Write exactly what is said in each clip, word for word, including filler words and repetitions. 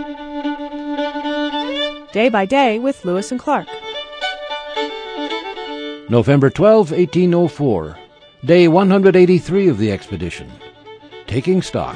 Day by Day with Lewis and Clark. November twelfth, eighteen oh four. Day one hundred eighty-three of the expedition. Taking stock.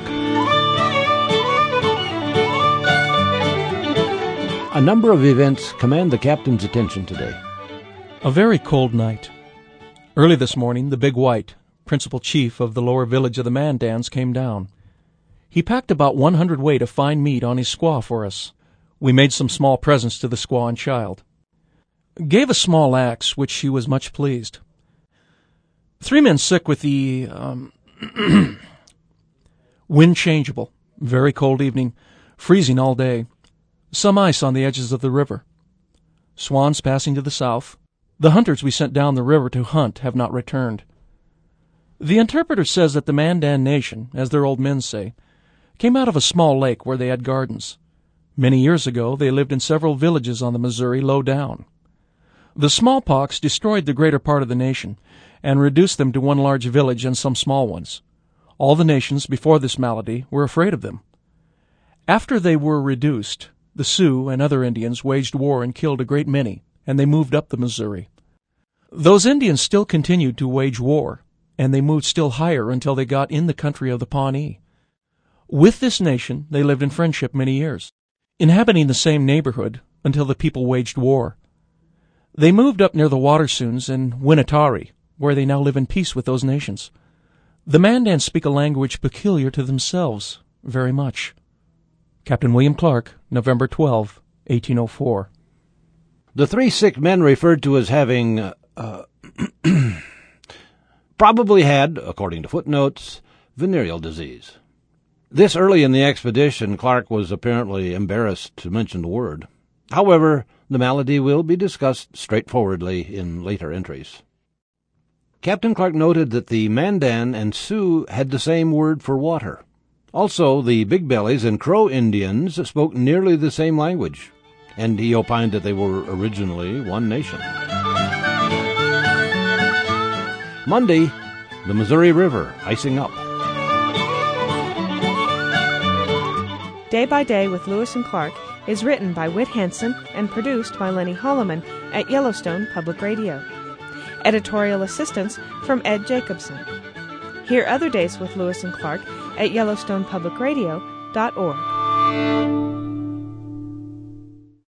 A number of events command the captain's attention today. A very cold night. Early this morning, the Big White, principal chief of the lower village of the Mandans, came down. He packed about one hundred weight of fine meat on his squaw for us. We made some small presents to the squaw and child. Gave a small axe, which she was much pleased. Three men sick with the, um, wind changeable. Very cold evening. Freezing all day. Some ice on the edges of the river. Swans passing to the south. The hunters we sent down the river to hunt have not returned. The interpreter says that the Mandan nation, as their old men say, came out of a small lake where they had gardens. Many years ago they lived in several villages on the Missouri low down. The smallpox destroyed the greater part of the nation and reduced them to one large village and some small ones. All the nations before this malady were afraid of them. After they were reduced, the Sioux and other Indians waged war and killed a great many, and they moved up the Missouri. Those Indians still continued to wage war, and they moved still higher until they got in the country of the Pawnee. With this nation they lived in friendship many years, inhabiting the same neighborhood until the people waged war. They moved up near the Watersoons and Winnetari, where they now live in peace with those nations. The Mandans speak a language peculiar to themselves very much. Captain William Clark, November twelfth, eighteen oh four. The three sick men referred to as having uh, uh, probably had, according to footnotes, venereal disease. This early in the expedition, Clark was apparently embarrassed to mention the word. However, the malady will be discussed straightforwardly in later entries. Captain Clark noted that the Mandan and Sioux had the same word for water. Also, the Big Bellies and Crow Indians spoke nearly the same language, and he opined that they were originally one nation. Monday, the Missouri River icing up. Day by Day with Lewis and Clark is written by Whit Hanson and produced by Lenny Holloman at Yellowstone Public Radio. Editorial assistance from Ed Jacobson. Hear other days with Lewis and Clark at Yellowstone Public Radio dot org.